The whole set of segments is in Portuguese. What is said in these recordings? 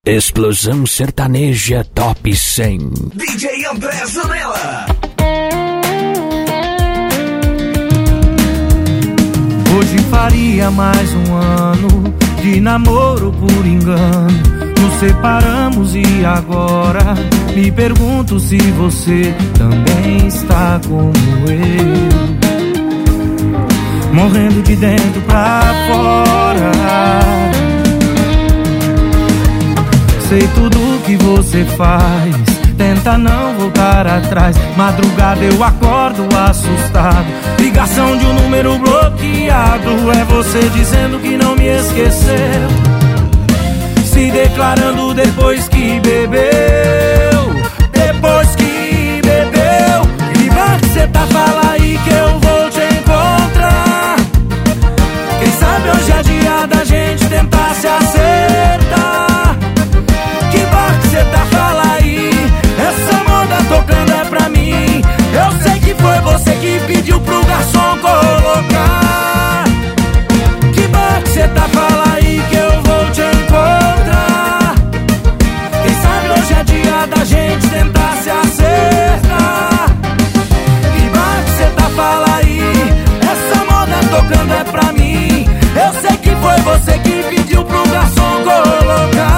Explosão Sertaneja Top 100. DJ André Zanella. Hoje faria mais um ano de namoro por engano. Nos separamos e agora me pergunto se você também está como eu, morrendo de dentro pra fora. Sei tudo que você faz, tenta não voltar atrás. Madrugada eu acordo assustado, ligação de um número bloqueado. É você dizendo que não me esqueceu, se declarando depois que bebeu. Depois que bebeu, que bar que cê tá, fala aí que eu vou te encontrar. Quem sabe hoje é dia da gente tentar se acertar. Que bar que cê tá, fala aí, essa moda tocando é pra mim. Eu sei que foi você que pediu pro garçom colocar. Que bar que cê tá, fala aí que eu vou te encontrar. Quem sabe hoje é dia da gente tentar se acertar. Que bar que cê tá, fala aí, essa moda tocando é pra mim. Eu sei que foi você que pediu pro garçom colocar.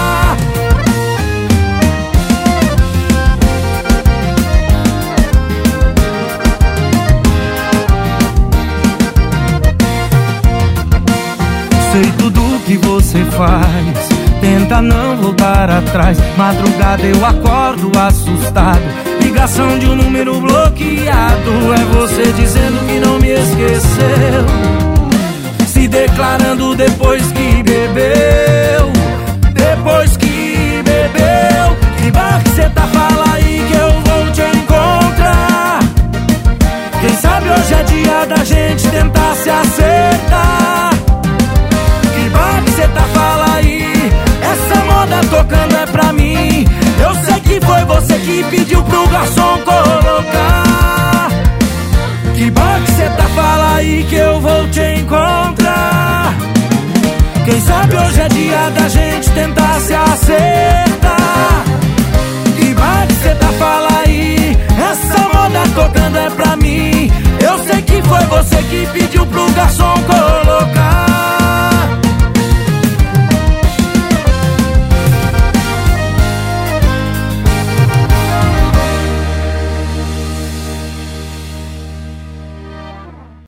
Sei tudo que você faz, tenta não voltar atrás. Madrugada eu acordo assustado, ligação de um número bloqueado. É você dizendo que não me esqueceu, se declarando depois que bebeu. Depois que bebeu, que bar que cê tá, fala aí que eu vou te encontrar. Quem sabe hoje é dia da gente tentar se acertar. Que bar que cê tá, fala aí, essa moda tocando é pra mim. Eu sei que foi você que pediu pro garçom colocar. Que bar que cê tá, fala aí que eu vou te encontrar. Quem sabe hoje é dia da gente tentar se acertar. Que bar que cê tá, fala aí, essa moda tocando é pra mim. Eu sei que foi você que pediu pro garçom colocar.